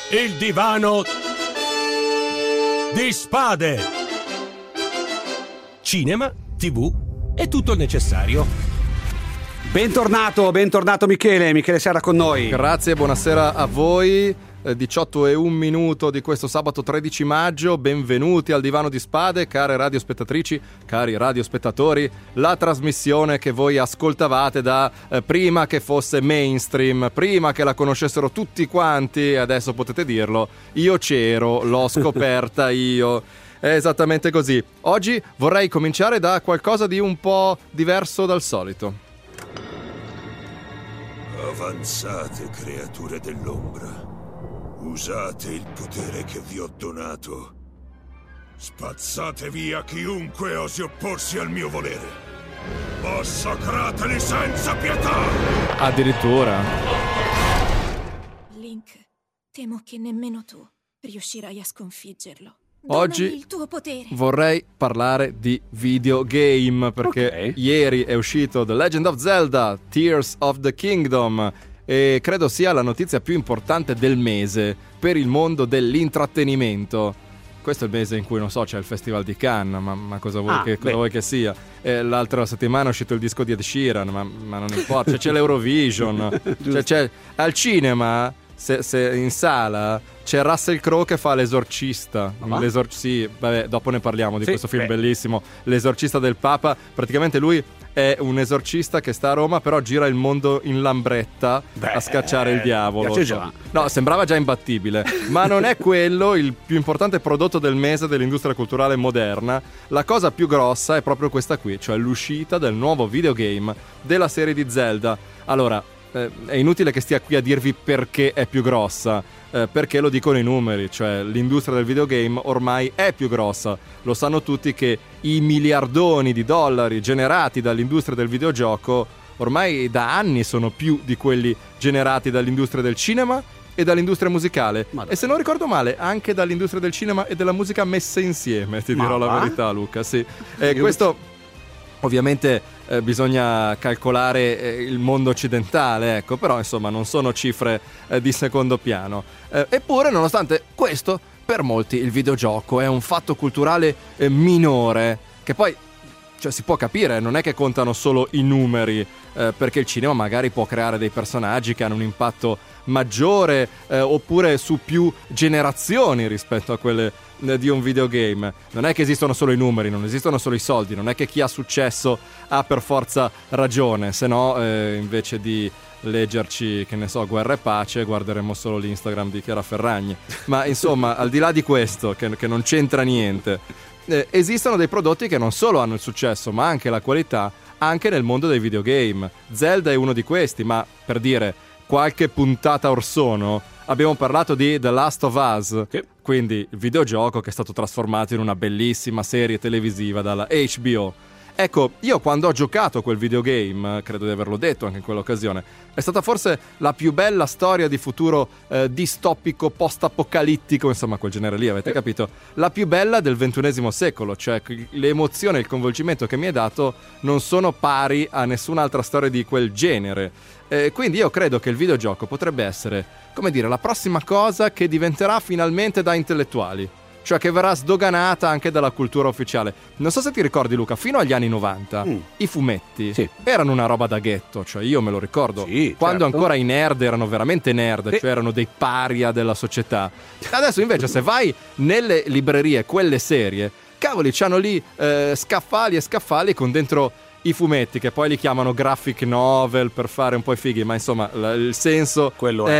il divano di spade. Cinema, TV e tutto il necessario. Bentornato Michele Serra con noi. Grazie, buonasera a voi. 18:01 di questo sabato 13 maggio. Benvenuti al Divano di Spade, care radiospettatrici, cari radiospettatori. La trasmissione che voi ascoltavate da prima che fosse mainstream, prima che la conoscessero tutti quanti, adesso potete dirlo, io c'ero, l'ho scoperta io. È esattamente così. Oggi vorrei cominciare da qualcosa di un po' diverso dal solito. Avanzate, creature dell'ombra. Usate il potere che vi ho donato. Spazzate via chiunque osi opporsi al mio volere. Massacrateli senza pietà! Addirittura. Link, temo che nemmeno tu riuscirai a sconfiggerlo. Oggi Donami il tuo potere. vorrei parlare di videogame perché ieri è uscito The Legend of Zelda Tears of the Kingdom e credo sia la notizia più importante del mese per il mondo dell'intrattenimento. Questo è il mese in cui, non so, c'è il Festival di Cannes, ma cosa vuoi che sia? L'altra settimana è uscito il disco di Ed Sheeran, ma non importa, c'è l'Eurovision, c'è al cinema, se in sala c'è Russell Crowe che fa l'esorcista. Sì, vabbè, dopo ne parliamo di questo film bellissimo, L'esorcista del Papa. Praticamente lui è un esorcista che sta a Roma, però gira il mondo in lambretta a scacciare il diavolo. No, sembrava già imbattibile, ma non è quello il più importante prodotto del mese dell'industria culturale moderna. La cosa più grossa è proprio questa qui, cioè l'uscita del nuovo videogame della serie di Zelda. Allora, è inutile che stia qui a dirvi perché è più grossa, perché lo dicono i numeri, cioè l'industria del videogame ormai è più grossa. Lo sanno tutti che i miliardoni di dollari generati dall'industria del videogioco ormai da anni sono più di quelli generati dall'industria del cinema e dall'industria musicale. E se non ricordo male anche dall'industria del cinema e della musica messe insieme, ti dirò la verità, Luca, sì. Questo ovviamente bisogna calcolare il mondo occidentale, ecco, però insomma non sono cifre di secondo piano. Eppure, nonostante questo, per molti il videogioco è un fatto culturale minore, che poi, cioè, si può capire, non è che contano solo i numeri, perché il cinema magari può creare dei personaggi che hanno un impatto maggiore, oppure su più generazioni rispetto a quelle di un videogame. Non è che esistono solo i numeri, non esistono solo i soldi, non è che chi ha successo ha per forza ragione, se no invece di leggerci, che ne so, Guerra e Pace, guarderemo solo l'Instagram di Chiara Ferragni. Ma insomma, al di là di questo, che non c'entra niente, esistono dei prodotti che non solo hanno il successo, ma anche la qualità, anche nel mondo dei videogame. Zelda è uno di questi, ma per dire, qualche puntata or sono abbiamo parlato di The Last of Us, quindi il videogioco che è stato trasformato in una bellissima serie televisiva dalla HBO. Ecco, io quando ho giocato quel videogame, credo di averlo detto anche in quell'occasione, è stata forse la più bella storia di futuro distopico, post-apocalittico, insomma quel genere lì, avete capito? La più bella del XXI secolo, cioè l'emozione e il coinvolgimento che mi è dato non sono pari a nessun'altra storia di quel genere. Quindi io credo che il videogioco potrebbe essere, come dire, la prossima cosa che diventerà finalmente da intellettuali, cioè che verrà sdoganata anche dalla cultura ufficiale. Non so se ti ricordi, Luca, fino agli anni 90 i fumetti erano una roba da ghetto, cioè io me lo ricordo, quando ancora i nerd erano veramente nerd, cioè erano dei paria della società. Adesso invece se vai nelle librerie, quelle serie, cavoli, c'hanno lì scaffali e scaffali con dentro i fumetti, che poi li chiamano graphic novel per fare un po' i fighi, ma insomma il senso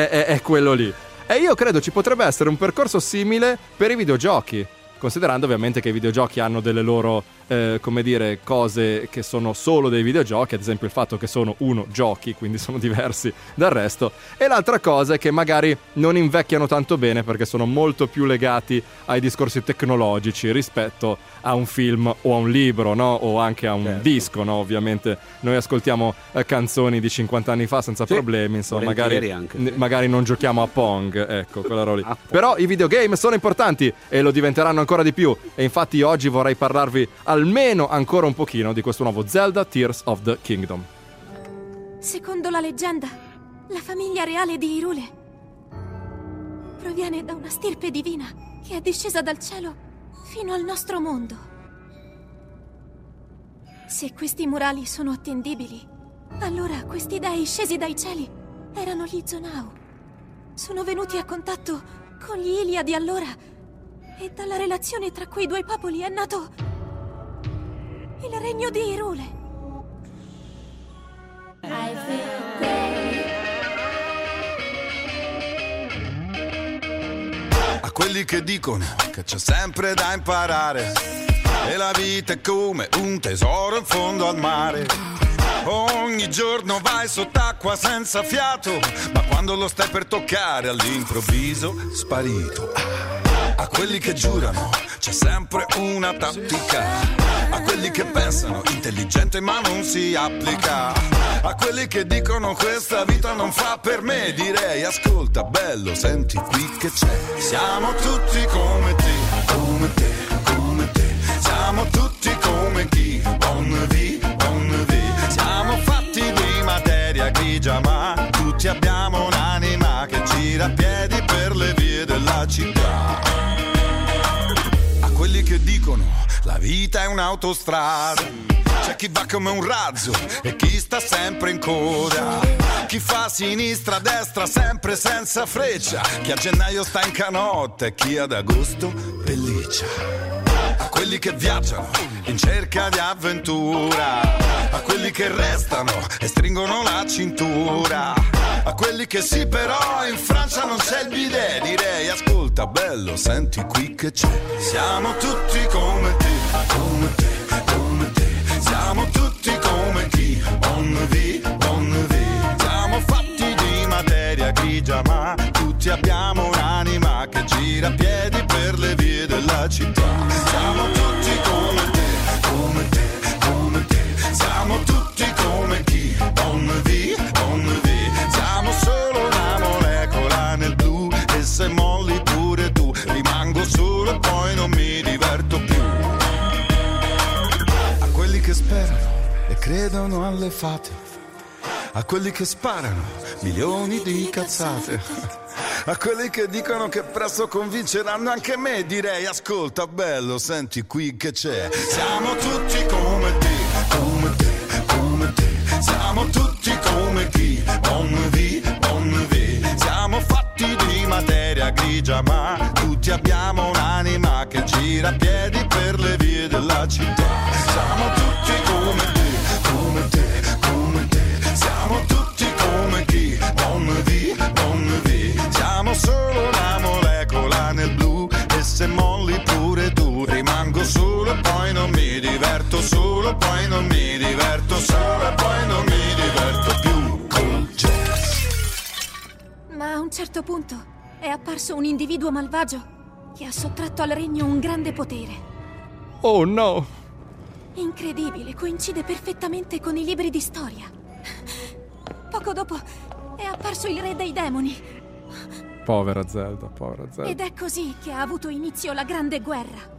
è quello lì. E io credo ci potrebbe essere un percorso simile per i videogiochi, considerando ovviamente che i videogiochi hanno delle loro come dire, cose che sono solo dei videogiochi, ad esempio il fatto che sono giochi, quindi sono diversi dal resto, e l'altra cosa è che magari non invecchiano tanto bene perché sono molto più legati ai discorsi tecnologici rispetto a un film o a un libro, no? O anche a un disco, no? Ovviamente noi ascoltiamo canzoni di 50 anni fa senza problemi, insomma, magari non giochiamo a Pong, ecco, quella roba lì. Però i videogame sono importanti e lo diventeranno ancora di più, e infatti oggi vorrei parlarvi almeno ancora un pochino di questo nuovo Zelda Tears of the Kingdom. Secondo la leggenda, la famiglia reale di Hyrule proviene da una stirpe divina che è discesa dal cielo fino al nostro mondo. Se questi murali sono attendibili, allora questi dei scesi dai cieli erano gli Zonao. Sono venuti a contatto con gli Ilia di allora e dalla relazione tra quei due popoli è nato il regno di Hyrule. A quelli che dicono che c'è sempre da imparare e la vita è come un tesoro in fondo al mare. Ogni giorno vai sott'acqua senza fiato, ma quando lo stai per toccare all'improvviso sparito. A quelli che giurano c'è sempre una tattica, a quelli che pensano intelligente ma non si applica, a quelli che dicono questa vita non fa per me, direi ascolta bello, senti qui che c'è. Siamo tutti come te, come te, come te. Siamo tutti come chi, bonne vie, bonne vie. Siamo fatti di materia grigia ma tutti abbiamo un'anima che gira a piedi per le vie della città. A quelli che dicono la vita è un'autostrada, c'è chi va come un razzo e chi sta sempre in coda, chi fa sinistra, destra, sempre senza freccia, chi a gennaio sta in canotta e chi ad agosto pelliccia. A quelli che viaggiano in cerca di avventura, a quelli che restano e stringono la cintura, a quelli che sì però in Francia non c'è il bidet, direi ascolta bello, senti qui che c'è. Siamo tutti come te, come te, come te. Siamo tutti come chi, bonne vie, bonne vie. Siamo fatti di materia grigia ma tutti abbiamo un'anima che gira a piedi per le vie della città. Siamo tutti come te, come te, come te. Siamo tutti come chi, bonne vie, bonne vie. Siamo solo una molecola nel blu e se molli pure tu rimango solo e poi non mi diverto più. A quelli che sperano e credono alle fate, a quelli che sparano milioni di cazzate, a quelli che dicono che presto convinceranno anche me, direi ascolta bello, senti qui che c'è. Siamo tutti come te, come te, come te. Siamo tutti come chi, bonne vie, bonne vie. Siamo fatti di materia grigia ma tutti abbiamo un'anima che gira a piedi per le vie della città. Siamo tutti come te, come te, come te. Siamo tutti come chi, bonne vie, bonne vie. Siamo solo una molecola nel blu e se molli pure tu rimango solo e poi non mi diverto, solo poi non mi diverto, solo e poi non mi diverto più col jazz. Ma a un certo punto è apparso un individuo malvagio che ha sottratto al regno un grande potere. Oh no! Incredibile, coincide perfettamente con i libri di storia. Poco dopo è apparso il re dei demoni. Povera Zelda, povera Zelda. Ed è così che ha avuto inizio la grande guerra.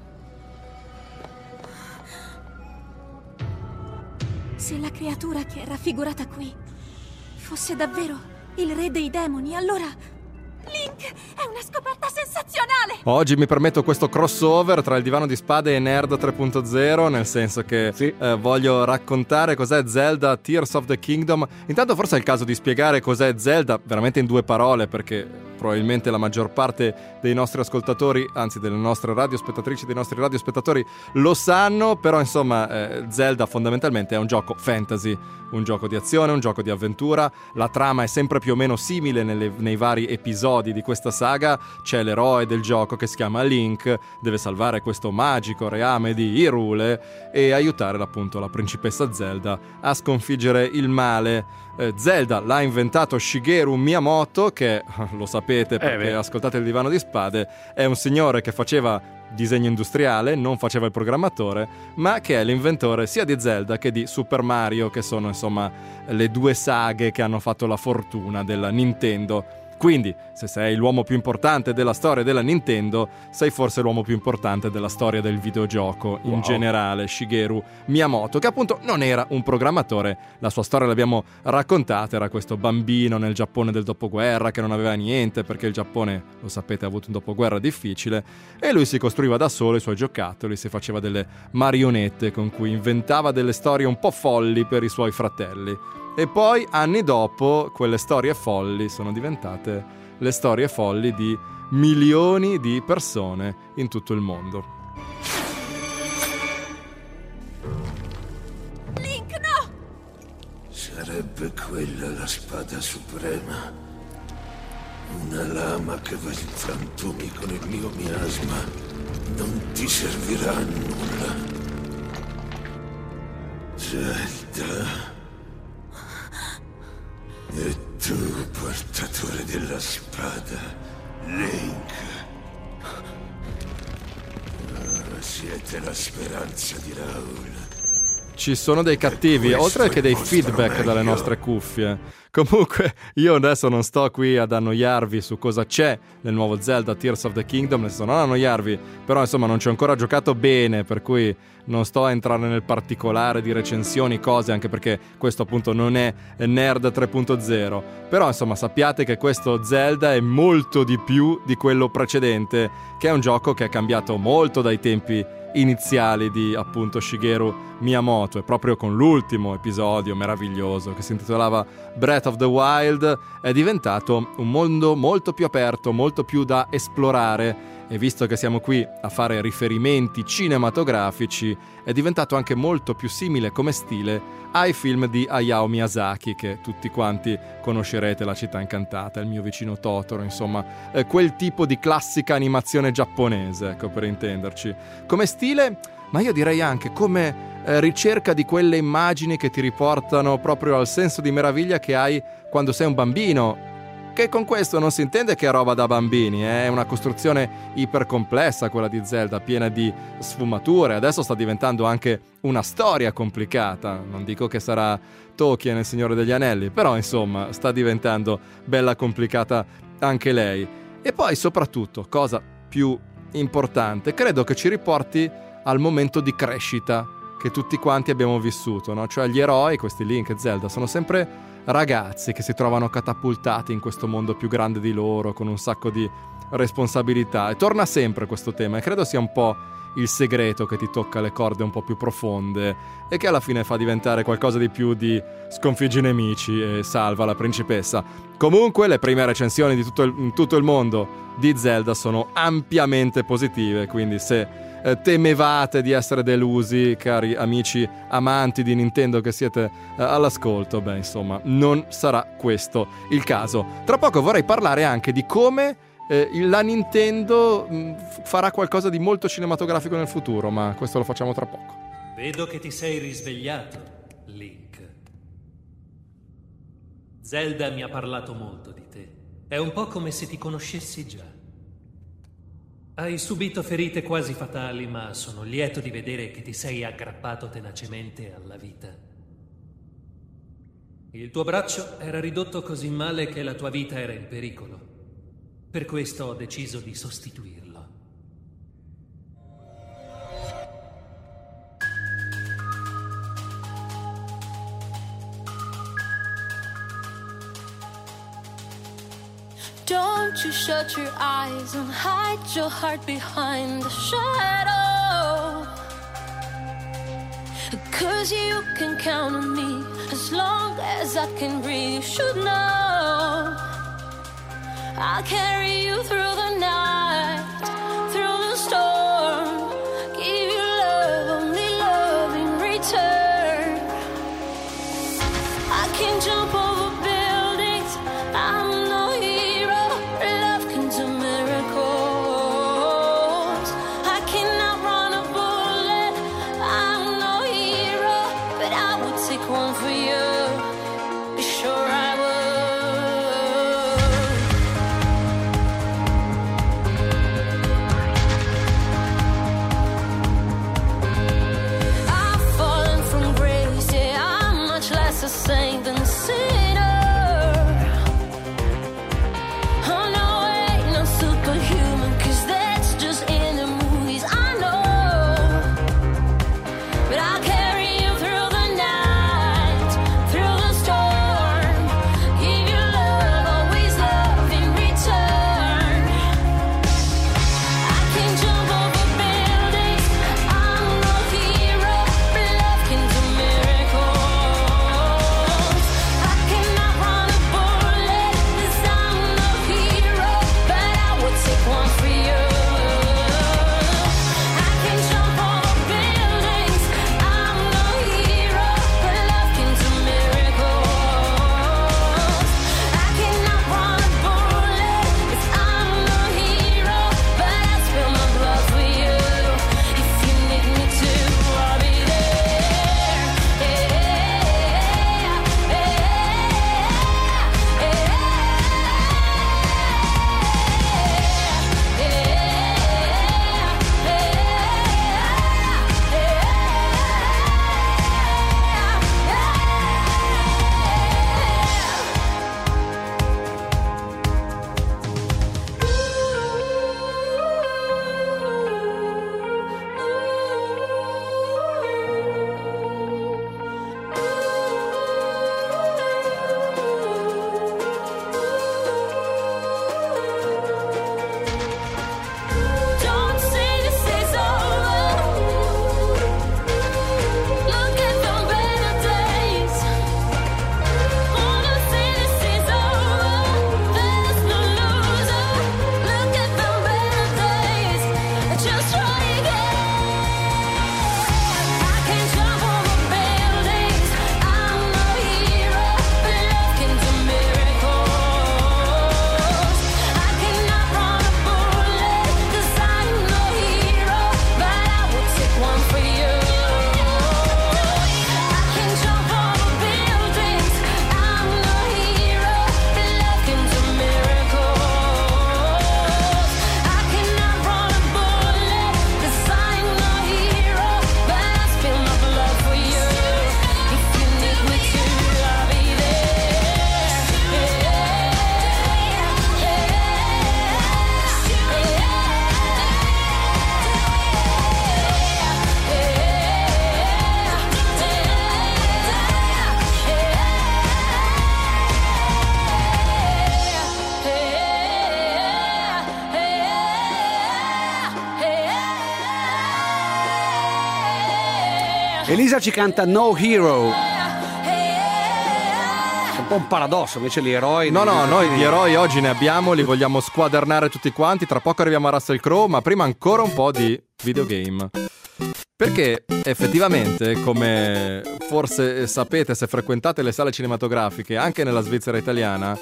Se la creatura che è raffigurata qui fosse davvero il re dei demoni, allora Link è una scoperta sensazionale! Oggi mi permetto questo crossover tra il divano di spade e Nerd 3.0, nel senso che sì. Voglio raccontare cos'è Zelda Tears of the Kingdom. Intanto forse è il caso di spiegare cos'è Zelda veramente in 2 parole, perché probabilmente la maggior parte dei nostri ascoltatori, anzi delle nostre radiospettatrici, dei nostri radiospettatori lo sanno, però insomma Zelda fondamentalmente è un gioco fantasy, un gioco di azione, un gioco di avventura. La trama è sempre più o meno simile nei vari episodi di questa saga. C'è l'eroe del gioco che si chiama Link, deve salvare questo magico reame di Hyrule e aiutare appunto la principessa Zelda a sconfiggere il male. Zelda l'ha inventato Shigeru Miyamoto, che lo sapete perché ascoltate il divano di spade, è un signore che faceva disegno industriale, non faceva il programmatore, ma che è l'inventore sia di Zelda che di Super Mario, che sono insomma le 2 saghe che hanno fatto la fortuna della Nintendo. Quindi, se sei l'uomo più importante della storia della Nintendo, sei forse l'uomo più importante della storia del videogioco in generale, Shigeru Miyamoto, che appunto non era un programmatore. La sua storia l'abbiamo raccontata, era questo bambino nel Giappone del dopoguerra che non aveva niente, perché il Giappone, lo sapete, ha avuto un dopoguerra difficile, e lui si costruiva da solo i suoi giocattoli, si faceva delle marionette con cui inventava delle storie un po' folli per i suoi fratelli. E poi, anni dopo, quelle storie folli sono diventate le storie folli di milioni di persone in tutto il mondo. Link, no! Sarebbe quella la spada suprema. Una lama che va in frantumi con il mio miasma. Non ti servirà a nulla. Zelda. E tu, portatore della spada, Link. Siete la speranza di Raul. Ci sono dei cattivi, oltre che dei feedback dalle nostre cuffie. Comunque, io adesso non sto qui ad annoiarvi su cosa c'è nel nuovo Zelda Tears of the Kingdom, nel senso non annoiarvi, però insomma non ci ho ancora giocato bene, per cui non sto a entrare nel particolare di recensioni, cose, anche perché questo appunto non è Nerd 3.0. Però insomma sappiate che questo Zelda è molto di più di quello precedente, che è un gioco che è cambiato molto dai tempi iniziali di appunto Shigeru Miyamoto, e proprio con l'ultimo episodio meraviglioso che si intitolava Breath of the Wild è diventato un mondo molto più aperto, molto più da esplorare, e visto che siamo qui a fare riferimenti cinematografici è diventato anche molto più simile come stile ai film di Hayao Miyazaki, che tutti quanti conoscerete, La città incantata, Il mio vicino Totoro, insomma quel tipo di classica animazione giapponese, ecco, per intenderci. Come stile, ma io direi anche come ricerca di quelle immagini che ti riportano proprio al senso di meraviglia che hai quando sei un bambino, che con questo non si intende che è roba da bambini, è una costruzione ipercomplessa quella di Zelda, piena di sfumature. Adesso sta diventando anche una storia complicata, non dico che sarà Tolkien nel Signore degli Anelli, però insomma sta diventando bella complicata anche lei. E poi soprattutto, cosa più importante, credo che ci riporti al momento di crescita che tutti quanti abbiamo vissuto, no? Cioè gli eroi, questi Link e Zelda, sono sempre ragazzi che si trovano catapultati in questo mondo più grande di loro, con un sacco di responsabilità, e torna sempre questo tema, e credo sia un po' il segreto che ti tocca le corde un po' più profonde e che alla fine fa diventare qualcosa di più di sconfiggi i nemici e salva la principessa. Comunque le prime recensioni di tutto il mondo di Zelda sono ampiamente positive, quindi se temevate di essere delusi, cari amici amanti di Nintendo che siete all'ascolto, beh insomma non sarà questo il caso. Tra poco vorrei parlare anche di come la Nintendo farà qualcosa di molto cinematografico nel futuro, ma questo lo facciamo tra poco. Vedo che ti sei risvegliato, Link. Zelda mi ha parlato molto di te. È un po' come se ti conoscessi già. Hai subito ferite quasi fatali, ma sono lieto di vedere che ti sei aggrappato tenacemente alla vita. Il tuo braccio era ridotto così male che la tua vita era in pericolo. Per questo ho deciso di sostituirlo. Don't you shut your eyes and hide your heart behind the shadow. 'Cause you can count on me as long as I can breathe. You should know I'll carry you through the night, through the storm. Give you love, only love in return. I can jump over buildings, I'm no hero. Love can do miracles. I cannot run a bullet, I'm no hero, but I would take one for you. Be sure I would. Elisa ci canta No Hero. È un po' un paradosso, invece gli eroi... No, noi gli eroi oggi ne abbiamo, li vogliamo squadernare tutti quanti. Tra poco arriviamo a Russell Crowe, ma prima ancora un po' di videogame. Perché effettivamente, come forse sapete se frequentate le sale cinematografiche, anche nella Svizzera italiana,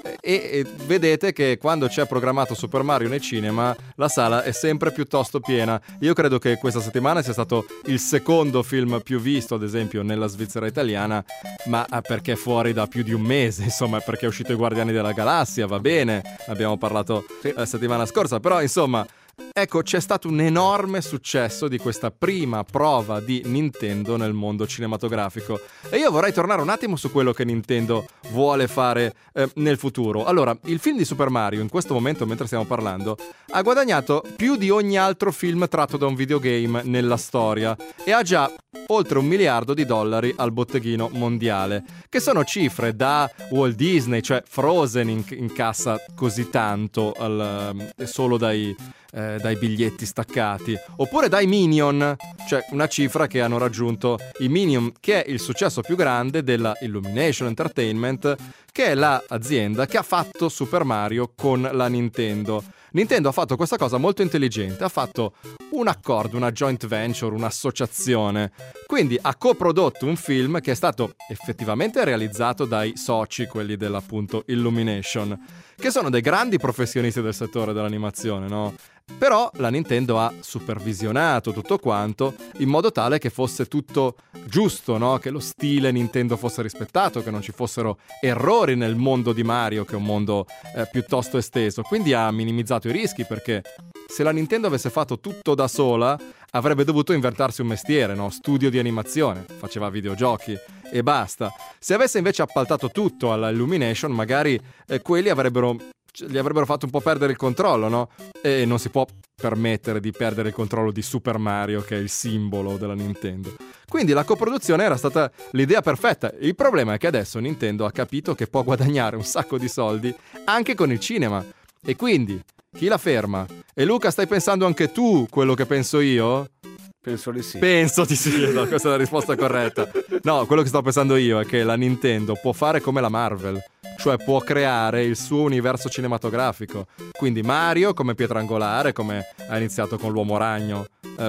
e vedete che quando c'è programmato Super Mario nei cinema la sala è sempre piuttosto piena. Io credo che questa settimana sia stato il secondo film più visto, ad esempio, nella Svizzera italiana, ma perché è fuori da più di un mese, insomma, perché è uscito I Guardiani della Galassia, va bene, abbiamo parlato la settimana scorsa, però insomma... Ecco, c'è stato un enorme successo di questa prima prova di Nintendo nel mondo cinematografico e io vorrei tornare un attimo su quello che Nintendo vuole fare nel futuro. Allora, il film di Super Mario in questo momento, mentre stiamo parlando, ha guadagnato più di ogni altro film tratto da un videogame nella storia e ha già oltre $1 miliardo al botteghino mondiale, che sono cifre da Walt Disney, cioè Frozen incassa così tanto solo dai biglietti staccati, oppure dai Minion, cioè una cifra che hanno raggiunto i Minion, che è il successo più grande della Illumination Entertainment, che è l'azienda che ha fatto Super Mario con la Nintendo. Nintendo ha fatto questa cosa molto intelligente, ha fatto un accordo, una joint venture, un'associazione, quindi ha coprodotto un film che è stato effettivamente realizzato dai soci, quelli dell'appunto Illumination, che sono dei grandi professionisti del settore dell'animazione, no? Però la Nintendo ha supervisionato tutto quanto in modo tale che fosse tutto giusto, no? Che lo stile Nintendo fosse rispettato, che non ci fossero errori nel mondo di Mario, che è un mondo piuttosto esteso. Quindi ha minimizzato i rischi, perché se la Nintendo avesse fatto tutto da sola avrebbe dovuto inventarsi un mestiere, no? Studio di animazione, faceva videogiochi e basta. Se avesse invece appaltato tutto alla Illumination, magari quelli gli avrebbero fatto un po' perdere il controllo, no? E non si può permettere di perdere il controllo di Super Mario, che è il simbolo della Nintendo. Quindi la coproduzione era stata l'idea perfetta. Il problema è che adesso Nintendo ha capito che può guadagnare un sacco di soldi anche con il cinema. E quindi, chi la ferma? E Luca, stai pensando anche tu quello che penso io? Penso di sì. Penso di sì, no, questa è la risposta corretta. No, quello che sto pensando io è che la Nintendo può fare come la Marvel, cioè può creare il suo universo cinematografico. Quindi Mario come pietra angolare, come ha iniziato con l'Uomo Ragno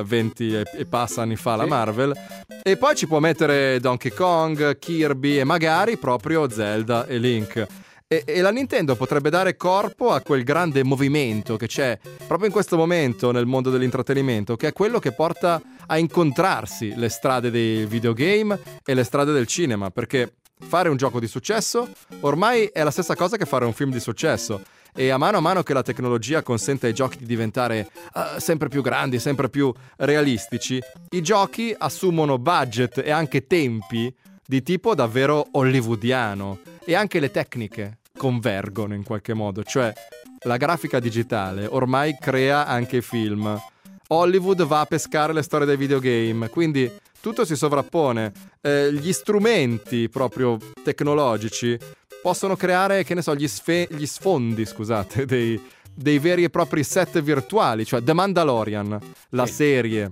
20 e passa anni fa la Marvel, e poi ci può mettere Donkey Kong, Kirby e magari proprio Zelda e Link. E la Nintendo potrebbe dare corpo a quel grande movimento che c'è proprio in questo momento nel mondo dell'intrattenimento, che è quello che porta a incontrarsi le strade dei videogame e le strade del cinema, perché fare un gioco di successo ormai è la stessa cosa che fare un film di successo. E a mano che la tecnologia consente ai giochi di diventare sempre più grandi, sempre più realistici, i giochi assumono budget e anche tempi di tipo davvero hollywoodiano, e anche le tecniche convergono in qualche modo, cioè la grafica digitale ormai crea anche film. Hollywood va a pescare le storie dei videogame, quindi tutto si sovrappone. Gli strumenti proprio tecnologici possono creare, che ne so, gli sfondi, scusate, dei veri e propri set virtuali, cioè The Mandalorian, la serie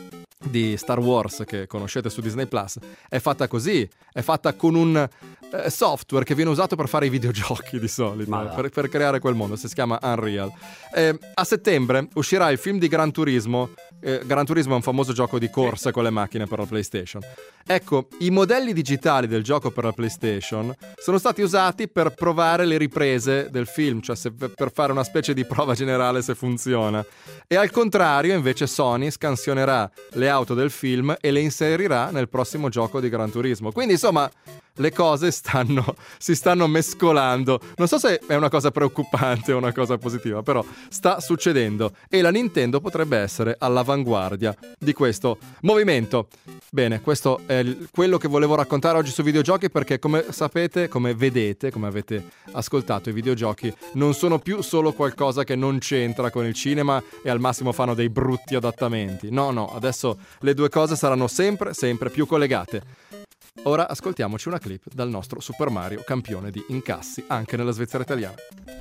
di Star Wars che conoscete su Disney Plus, è fatta così, è fatta con un software che viene usato per fare i videogiochi di solito, per creare quel mondo, si chiama Unreal. A settembre uscirà il film di Gran Turismo. Gran Turismo è un famoso gioco di corsa con le macchine per la PlayStation. Ecco, i modelli digitali del gioco per la PlayStation sono stati usati per provare le riprese del film, cioè per fare una specie di prova generale se funziona. E al contrario, invece, Sony scansionerà le auto del film e le inserirà nel prossimo gioco di Gran Turismo. Quindi, insomma, le cose si stanno mescolando. Non so se è una cosa preoccupante o una cosa positiva, però sta succedendo e la Nintendo potrebbe essere all'avanguardia di questo movimento. Bene, questo è quello che volevo raccontare oggi su videogiochi, perché come sapete, come vedete, come avete ascoltato, i videogiochi non sono più solo qualcosa che non c'entra con il cinema e al massimo fanno dei brutti adattamenti. No, adesso le due cose saranno sempre più collegate. Ora ascoltiamoci una clip dal nostro Super Mario, campione di incassi anche nella Svizzera italiana.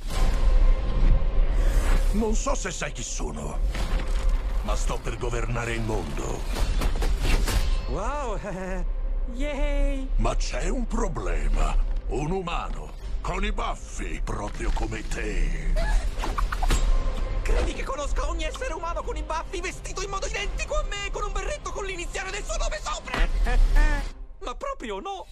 Non so se sai chi sono, ma sto per governare il mondo. Wow, yay! Ma c'è un problema. Un umano con i baffi, proprio come te. Credi che conosca ogni essere umano con i baffi vestito in modo identico a me, con un berretto con l'iniziale del suo nome sopra? Ma proprio no!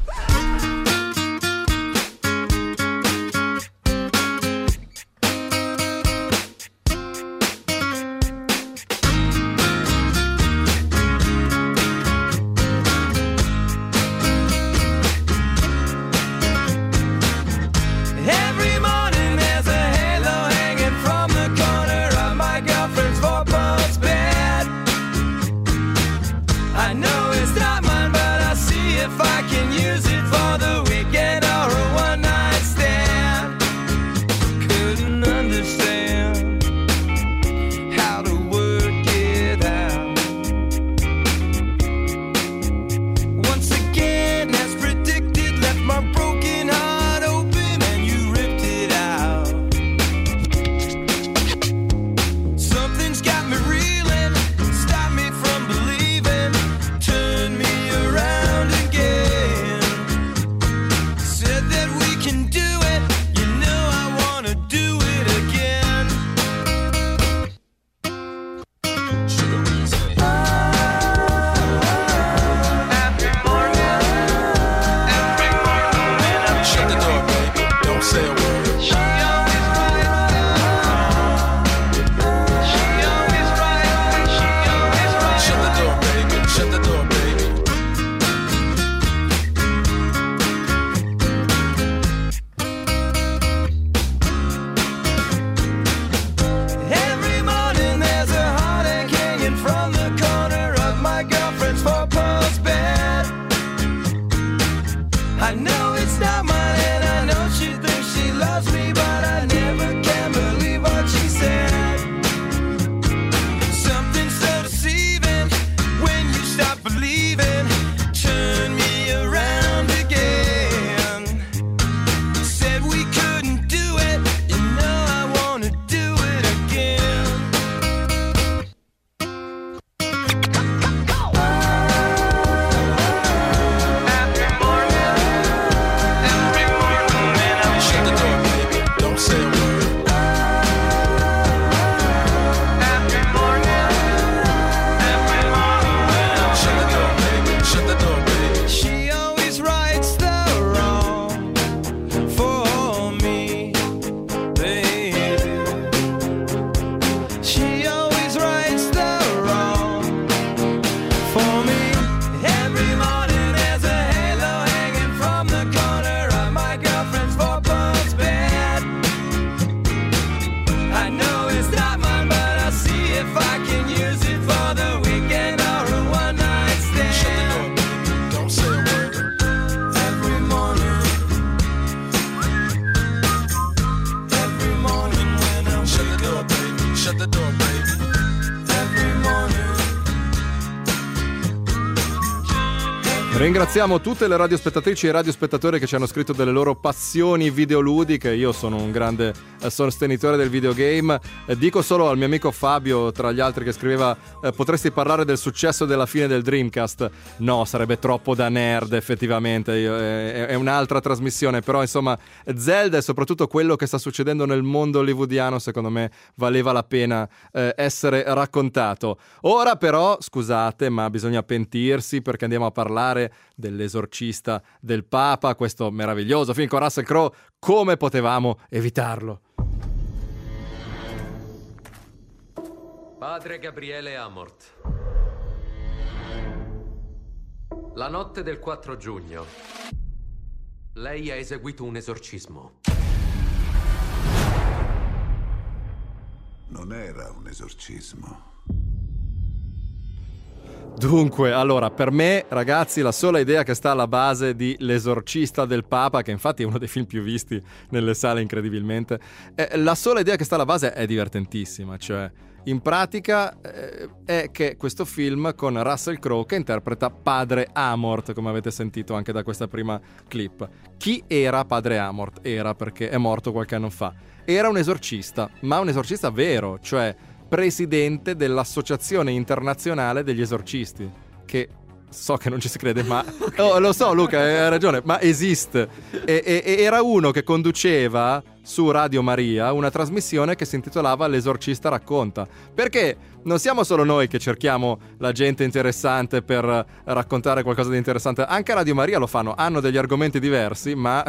Ringraziamo tutte le radiospettatrici e radiospettatori che ci hanno scritto delle loro passioni videoludiche. Io sono un grande sostenitore del videogame. Dico solo al mio amico Fabio, tra gli altri, che scriveva potresti parlare del successo della fine del Dreamcast. No, sarebbe troppo da nerd effettivamente. È un'altra trasmissione. Però insomma Zelda e soprattutto quello che sta succedendo nel mondo hollywoodiano secondo me valeva la pena essere raccontato. Ora però, scusate, ma bisogna pentirsi perché andiamo a parlare dell'esorcista del Papa, questo meraviglioso film con Russell Crowe. Come potevamo evitarlo? Padre Gabriele Amort, la notte del 4 giugno lei ha eseguito un esorcismo. Non era un esorcismo. Dunque, allora, per me, ragazzi, la sola idea che sta alla base di L'Esorcista del Papa, che infatti è uno dei film più visti nelle sale incredibilmente, la sola idea che sta alla base è divertentissima, cioè in pratica è che questo film con Russell Crowe che interpreta Padre Amort, come avete sentito anche da questa prima clip. Chi era Padre Amort? Era perché è morto qualche anno fa. Era un esorcista, ma un esorcista vero, cioè presidente dell'Associazione Internazionale degli Esorcisti, che so che non ci si crede, ma lo so Luca, hai ragione, ma esiste. E era uno che conduceva su Radio Maria una trasmissione che si intitolava L'Esorcista racconta, perché non siamo solo noi che cerchiamo la gente interessante per raccontare qualcosa di interessante, anche a Radio Maria lo fanno, hanno degli argomenti diversi, ma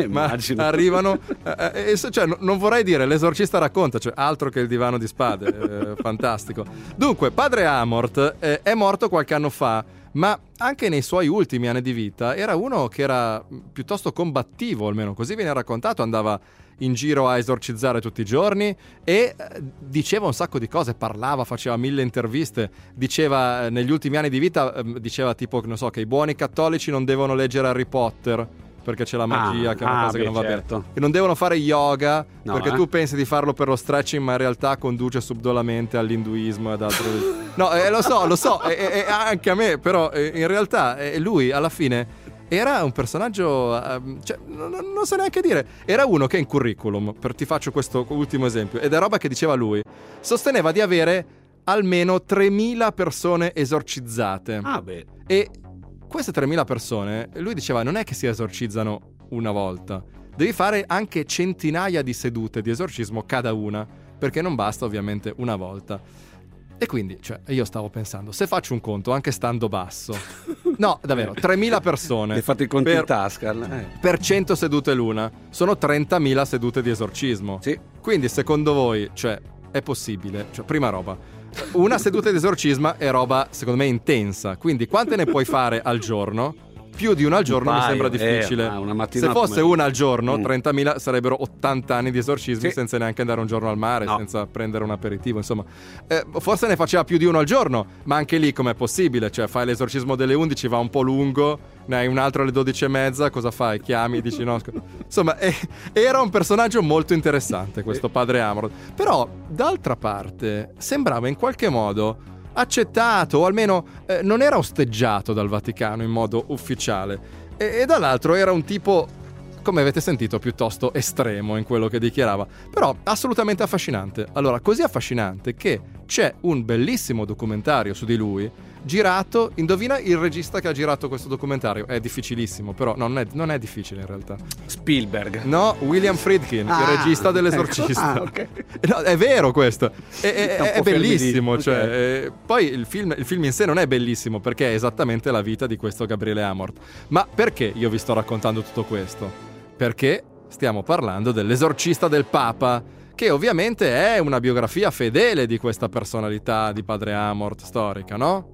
arrivano cioè, non vorrei dire L'Esorcista racconta, cioè altro che il divano di spade. Fantastico. Dunque, padre Amorth è morto qualche anno fa, ma anche nei suoi ultimi anni di vita era uno che era piuttosto combattivo, almeno così viene raccontato. Andava in giro a esorcizzare tutti i giorni e diceva un sacco di cose, parlava, faceva 1000 interviste, diceva negli ultimi anni di vita, diceva tipo, non so, che i buoni cattolici non devono leggere Harry Potter perché c'è la magia, che è una cosa che non va bene, che non devono fare yoga perché tu pensi di farlo per lo stretching, ma in realtà conduce subdolamente all'induismo ed altro. No, lo so, anche a me, però in realtà lui alla fine era un personaggio, cioè, non so neanche dire, era uno che in curriculum, ti faccio questo ultimo esempio, ed è roba che diceva lui, sosteneva di avere almeno 3000 persone esorcizzate. E queste 3000 persone, lui diceva, non è che si esorcizzano una volta, devi fare anche centinaia di sedute di esorcismo cada una, perché non basta ovviamente una volta. E quindi, cioè, io stavo pensando, se faccio un conto anche stando basso, no, davvero, 3000 persone. Hai fatto i conti in tasca. Per 100 sedute l'una, sono 30.000 sedute di esorcismo. Sì. Quindi, secondo voi, cioè, è possibile? Cioè, prima roba, una seduta di esorcismo è roba, secondo me, intensa. Quindi, quante ne puoi fare al giorno? Più di una al giorno mi sembra difficile. Se fosse una al giorno, 30.000 sarebbero 80 anni di esorcismi, senza neanche andare un giorno al mare, senza prendere un aperitivo, insomma. Forse ne faceva più di uno al giorno, ma anche lì com'è possibile? Cioè, fai l'esorcismo delle 11, va un po' lungo, ne hai un altro alle 12:30, cosa fai? Chiami, dici no. Insomma, era un personaggio molto interessante questo padre Amorth. Però, d'altra parte, sembrava in qualche modo accettato, o almeno non era osteggiato dal Vaticano in modo ufficiale, e dall'altro era un tipo, come avete sentito, piuttosto estremo in quello che dichiarava, però assolutamente affascinante. Allora, così affascinante che c'è un bellissimo documentario su di lui girato, indovina il regista che ha girato questo documentario? È difficilissimo, però non è difficile in realtà. Spielberg. No, William Friedkin, il regista dell'Esorcista. Okay. No, è vero questo, è bellissimo, cioè, poi il film in sé non è bellissimo perché è esattamente la vita di questo Gabriele Amorth. Ma perché io vi sto raccontando tutto questo? Perché stiamo parlando dell'Esorcista del Papa, che ovviamente è una biografia fedele di questa personalità di padre Amorth storica, no?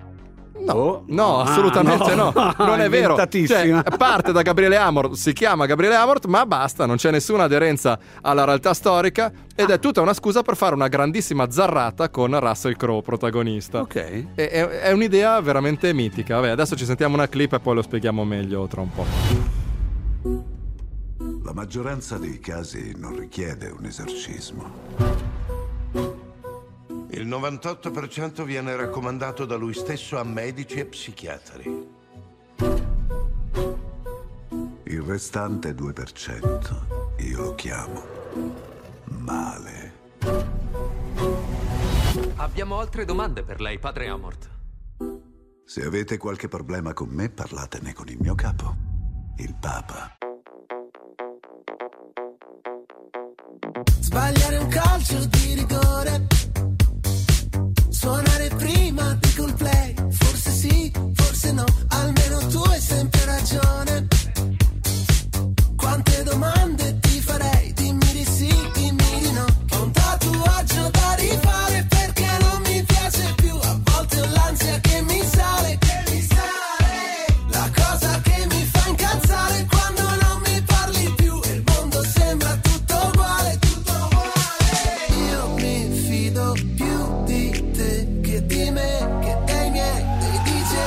No, assolutamente no. Non è vero. Cioè, parte da Gabriele Amorth, si chiama Gabriele Amorth, ma basta, non c'è nessuna aderenza alla realtà storica ed è tutta una scusa per fare una grandissima zarrata con Russell Crowe protagonista. Ok. È un'idea veramente mitica. Vabbè, adesso ci sentiamo una clip e poi lo spieghiamo meglio tra un po'. La maggioranza dei casi non richiede un esorcismo. Il 98% viene raccomandato da lui stesso a medici e psichiatri. Il restante 2% io lo chiamo male. Abbiamo altre domande per lei, padre Amorth. Se avete qualche problema con me, parlatene con il mio capo, il Papa. Sbagliare un calcio di rigore, suonare prima di Coldplay, forse sì, forse no, almeno tu hai sempre ragione. Quante domande ti farei, dimmi di sì, dimmi di no. Ho un tatuaggio da rifare perché non mi piace più, a volte ho l'ansia che mi sale, la cosa che mi fa incazzare quando non mi parli più e il mondo sembra tutto uguale, io mi fido più di te che di me, che dei miei, dei DJ.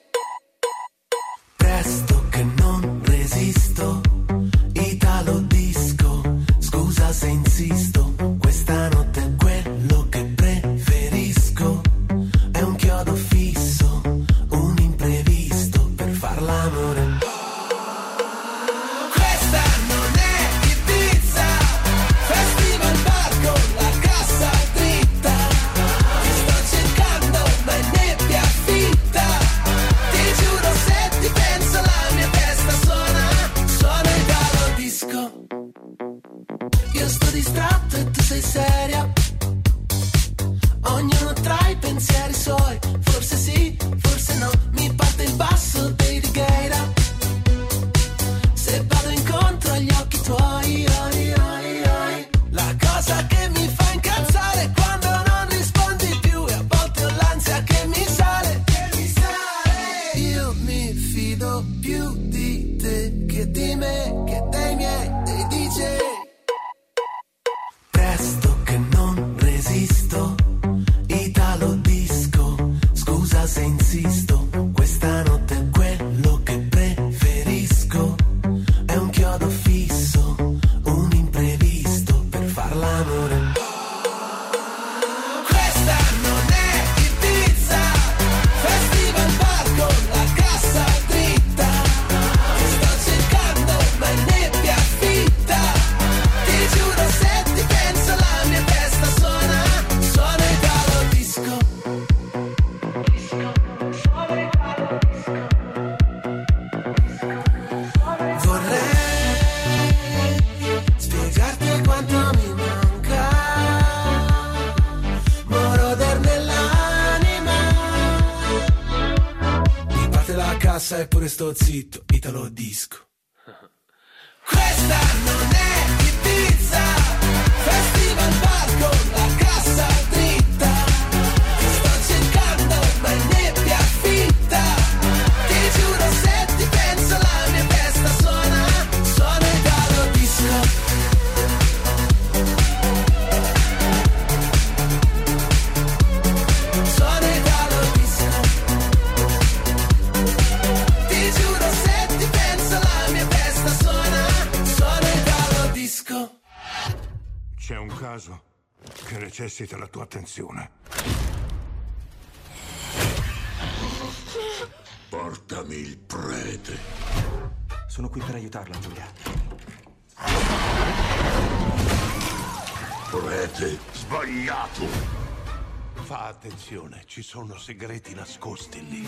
Presto che non resisto, Italo disco, scusa se insisto, questa notte è quello che preferisco, è un chiodo fisso, un imprevisto per far l'amore. Questa non è Ibiza, festival bar con la cassa dritta, ti sto cercando ma è nebbia fitta, e tu sei seria. Ognuno tra i pensieri suoi, forse sì, forse no. Mi parte il basso dei Righeira. Se vado incontro agli occhi tuoi, la cosa che mi fa incazzare è quando non rispondi più, e a volte ho l'ansia che mi sale. Io mi fido più di te che di me, che dei miei, dei DJ. Presto che non resisto, Italo disco, scusa se insisto, questa notte è quello che preferisco, è un chiodo fisso, un imprevisto per far l'amore. Questa non è Ibiza, festival bar con la cassa dritta, ti sto cercando ma in nebbia fitta, ti giuro se ti penso la mia testa suona Italo disco. Vorrei spiegarti quanto mi manca, moroder nell'anima. Mi parte la cassa eppure sto zitto, Italo disco. Questa non è Ibiza, festival bar con la cassa dritta, ti sto cercando ma in nebbia fitta, ti giuro se ti penso la mia testa suona Italo disco. Suona Italo disco. Ti giuro se ti penso la mia testa suona Italo disco. C'è un caso che necessita la tua attenzione. Portami il prete. Sono qui per aiutarla, Giulia. Prete sbagliato. Fa attenzione, ci sono segreti nascosti lì.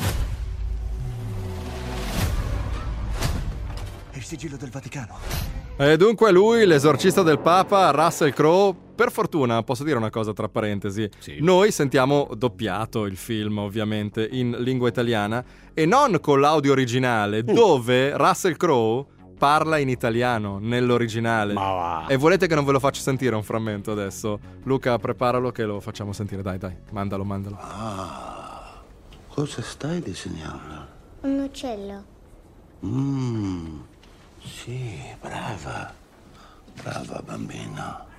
È il sigillo del Vaticano. E dunque lui, l'esorcista del Papa, Russell Crowe. Per fortuna, posso dire una cosa tra parentesi, noi sentiamo doppiato il film ovviamente in lingua italiana e non con l'audio originale, dove Russell Crowe parla in italiano nell'originale. E volete che non ve lo faccio sentire un frammento adesso? Luca, preparalo che lo facciamo sentire, dai, mandalo. Ah, cosa stai disegnando? Un uccello. Sì, brava bambina.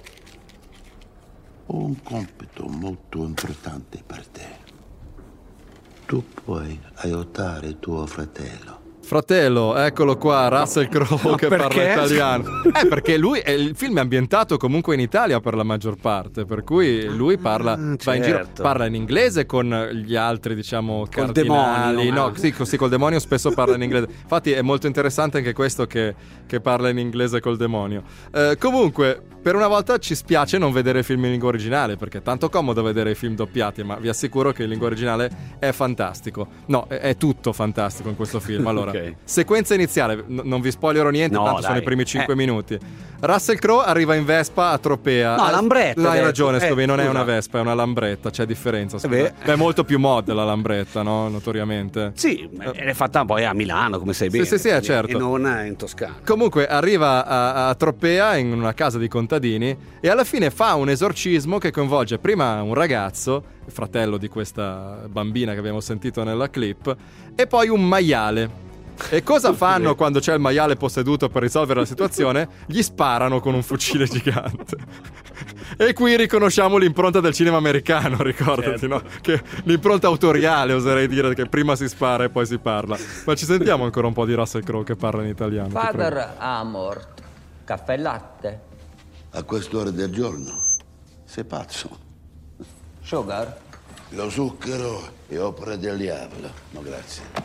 Ho un compito molto importante per te. Tu puoi aiutare tuo fratello. Fratello, eccolo qua, Russell Crowe che parla italiano. Perché il film è ambientato comunque in Italia per la maggior parte, per cui lui parla, va in giro, parla in inglese con gli altri, diciamo, cardinali. Demonio, sì, col demonio spesso parla in inglese. Infatti è molto interessante anche questo che parla in inglese col demonio. Comunque, per una volta ci spiace non vedere il film in lingua originale, perché è tanto comodo vedere i film doppiati, ma vi assicuro che in lingua originale è fantastico. No, è tutto fantastico in questo film. Allora, sequenza iniziale, non vi spoilerò niente, tanto sono i primi 5 minuti. Russell Crowe arriva in Vespa a Tropea. No, Lambretta. Hai ragione, Scobie, non è una Vespa, è una Lambretta, c'è differenza. È molto più mod la Lambretta, no? Notoriamente. Sì, è fatta poi a Milano, come sai bene. Sì, certo. E non in Toscana. Comunque arriva a Tropea in una casa di contadini e alla fine fa un esorcismo che coinvolge prima un ragazzo, il fratello di questa bambina che abbiamo sentito nella clip, e poi un maiale. E cosa fanno quando c'è il maiale posseduto per risolvere la situazione? Gli sparano con un fucile gigante. E qui riconosciamo l'impronta del cinema americano, ricordati, no? Che l'impronta autoriale, oserei dire, che prima si spara e poi si parla. Ma ci sentiamo ancora un po' di Russell Crowe che parla in italiano. Father Amort, caffè e latte. A quest'ora del giorno? Sei pazzo? Sugar? Lo zucchero è opera del diavolo. No, grazie.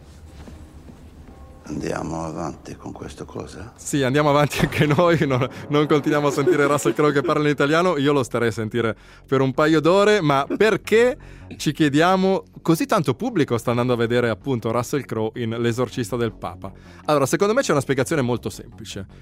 Andiamo avanti con questa cosa? Sì, andiamo avanti anche noi, non continuiamo a sentire Russell Crowe che parla in italiano, io lo starei a sentire per un paio d'ore, ma perché ci chiediamo, così tanto pubblico sta andando a vedere appunto Russell Crowe in L'esorcista del Papa? Allora, secondo me c'è una spiegazione molto semplice.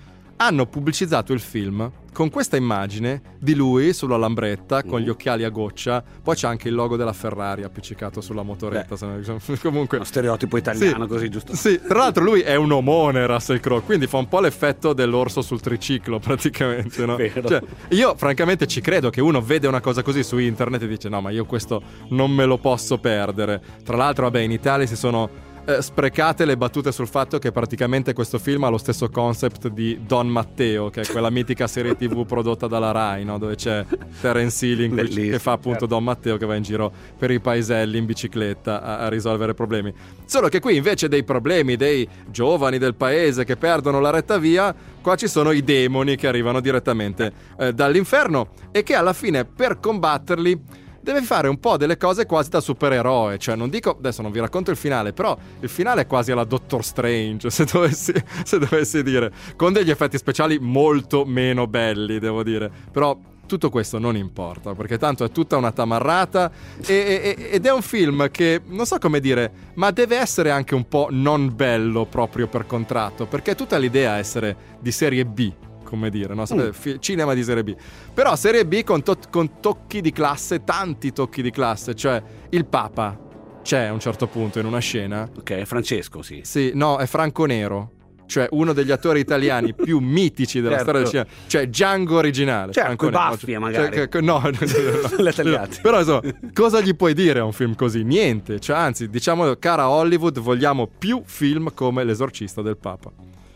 hanno pubblicizzato il film con questa immagine di lui sulla lambretta con gli occhiali a goccia, poi c'è anche il logo della Ferrari appiccicato sulla motoretta. Comunque uno stereotipo italiano, sì, così, giusto? Sì, tra l'altro lui è un omone, Russell Crowe, quindi fa un po' l'effetto dell'orso sul triciclo praticamente, no? Cioè, io francamente ci credo che uno vede una cosa così su internet e dice no, ma io questo non me lo posso perdere. Tra l'altro vabbè, in Italia si sono sprecate le battute sul fatto che praticamente questo film ha lo stesso concept di Don Matteo, che è quella mitica serie TV prodotta dalla Rai, no? Dove c'è Terence Hill che fa appunto Don Matteo, che va in giro per i paeselli in bicicletta a risolvere problemi. Solo che qui invece dei problemi dei giovani del paese che perdono la retta via, qua ci sono i demoni che arrivano direttamente dall'inferno e che alla fine, per combatterli, deve fare un po' delle cose quasi da supereroe. Cioè, non dico, adesso non vi racconto il finale, però il finale è quasi alla Doctor Strange, se dovessi dire, con degli effetti speciali molto meno belli, devo dire. Però tutto questo non importa, perché tanto è tutta una tamarrata ed è un film che, non so come dire, ma deve essere anche un po' non bello proprio per contratto, perché tutta l'idea è essere di serie B, come dire, no? Cinema di serie B, però serie B con tocchi di classe, tanti tocchi di classe. Cioè il Papa c'è a un certo punto in una scena, ok, è Francesco, sì, no, è Franco Nero, cioè uno degli attori italiani più mitici della storia del cinema, cioè Django originale, cioè con baffie magari, no, però insomma, cosa gli puoi dire a un film così? Niente, cioè anzi, diciamo, cara Hollywood, vogliamo più film come L'esorcista del Papa.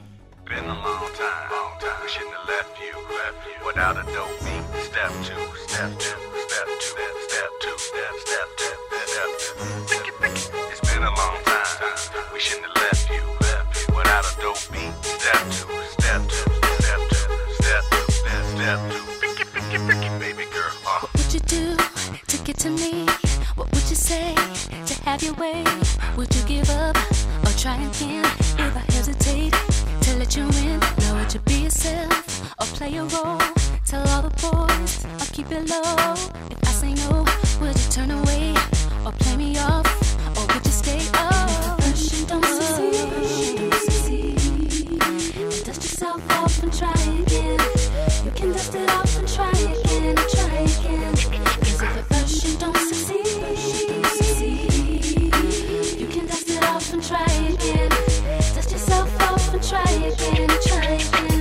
Without a dope beat, step two, step two, step two, step two, step two. It's been a long time. We shouldn't have left you. Without a dope beat, step two, step two, step two, step two, step two. Baby girl. What would you do to get to me? What would you say to have your way? Would you give up or try again? If I hesitate to let you in, now would you be yourself or play a role? Tell all the boys I'll keep it low. If I say no, would you turn away or play me off, or would you stay up? If you don't succeed, then dust yourself off and try again. You can dust it off and try again, try again. 'Cause if at first you don't succeed, you can dust it off and try again. Dust yourself off and try again, try again.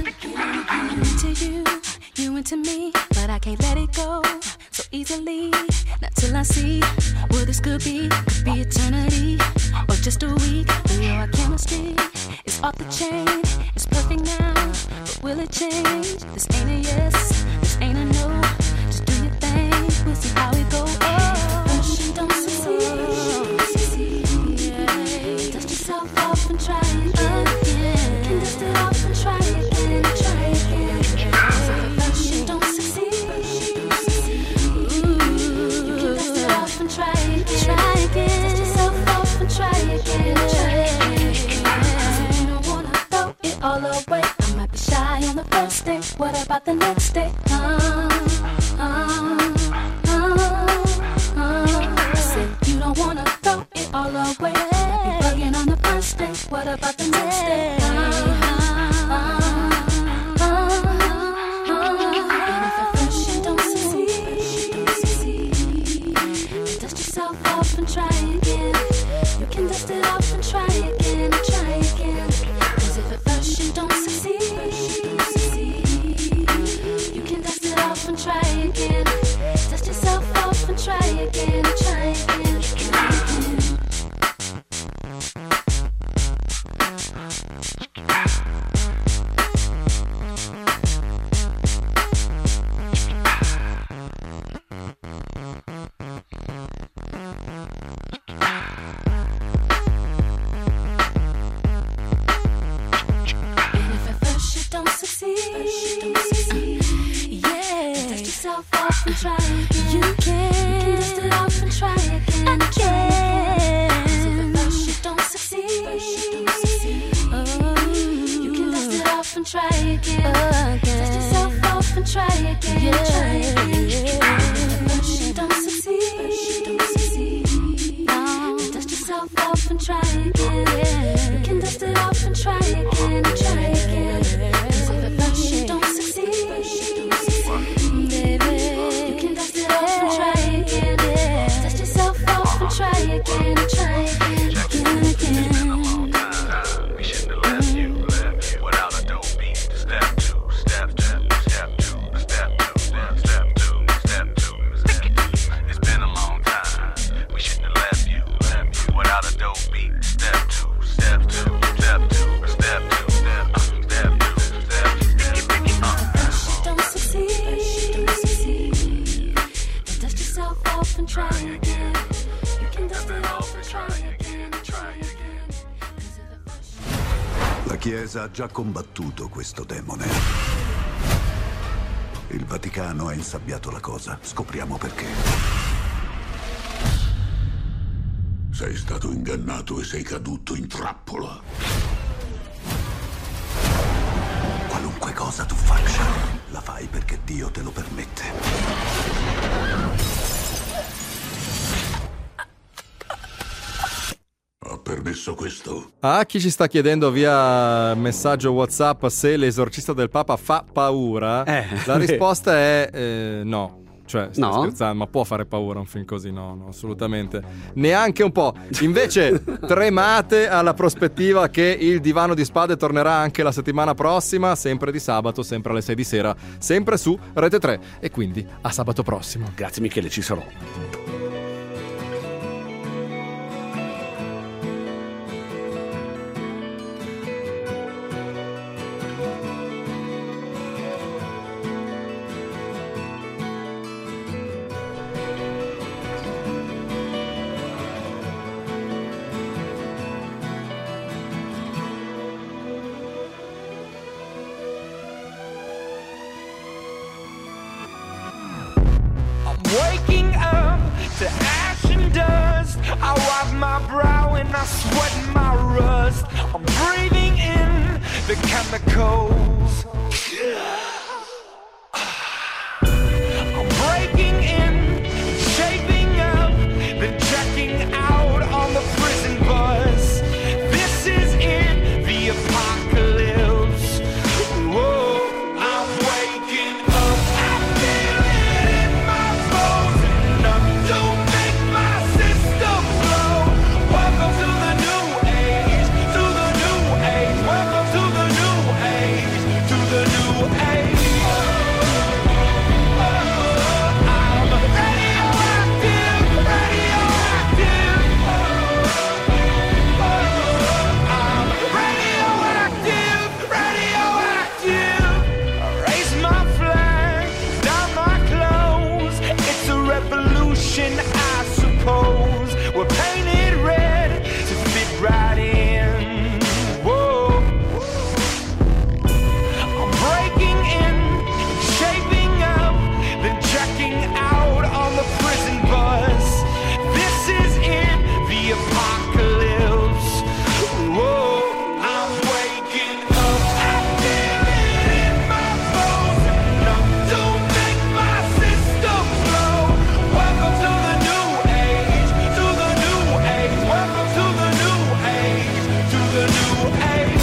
You into me, but I can't let it go so easily. Not till I see what this could be eternity or just a week. We know our chemistry is off the chain. It's perfect now, but will it change? This ain't a yes, this ain't a no. Just do your thing, we'll see how it goes. First you don't succeed, yeah. Dust yourself off and try again. You can dust it off and try again, try again. Try again. Dust yourself off and try again. You don't wanna throw it all away. I might be shy on the first day. What about the next day? I said you don't wanna throw it all away. I might be bugging on the first day. What about the next day? And try again. You can dust it off and try again, try again. 'Cause if at first you don't succeed, you can dust it off and try again. Dust yourself off and try again, try again, try again. Try again. You can dust it off and try again. Again. 'Cause if at first you don't succeed, you can dust it off and try again. Dust yourself off and try again. Try again. If at first you don't succeed, dust yourself off and try again. You can dust it off and try again. Try again. 'Cause if at first Chiesa ha già combattuto questo demone. Il Vaticano ha insabbiato la cosa. Scopriamo perché. Sei stato ingannato e sei caduto in trappola. Qualunque cosa tu faccia, la fai perché Dio te lo permette. Ha permesso questo? A chi ci sta chiedendo via messaggio WhatsApp se l'esorcista del Papa fa paura, la risposta è no. Cioè, sto scherzando, ma può fare paura un film così? No, assolutamente. Neanche un po'. Invece tremate alla prospettiva che il Divano di Spade tornerà anche la settimana prossima, sempre di sabato, sempre alle 6 di sera, sempre su Rete 3. E quindi a sabato prossimo. Grazie Michele, ci sarò. Waking up to ash and dust. I wipe my brow and I sweat my rust. I'm breathing in the chemicals. I'm breaking in, shaping up, then checking out on the prison bus. This is it, the apocalypse. Whoa, I'm waking up. I feel it in my bones, enough to make my system blow. Welcome to the new age, to the new age. Welcome to the new age, to the new age. I'm radioactive, radioactive. I'm radioactive, radioactive. I raise my flag, down my clothes. It's a revolution, I suppose. We're painted red to fit right in. Whoa. I'm breaking in, shaping up, then checking out on the prison bus. This is it, the apocalypse. Whoa, I'm waking up. I feel it in my bones, enough to make my system blow. Welcome to the new age, to the new age. Welcome to the new age, to the new age.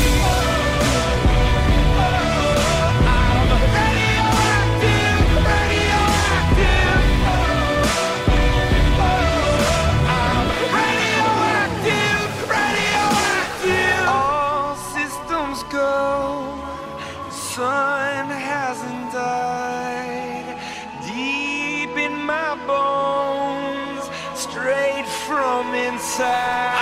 I'm radioactive, radioactive. I'm radioactive, radioactive. All systems go. Sun hasn't died. Deep in my bones, straight from inside.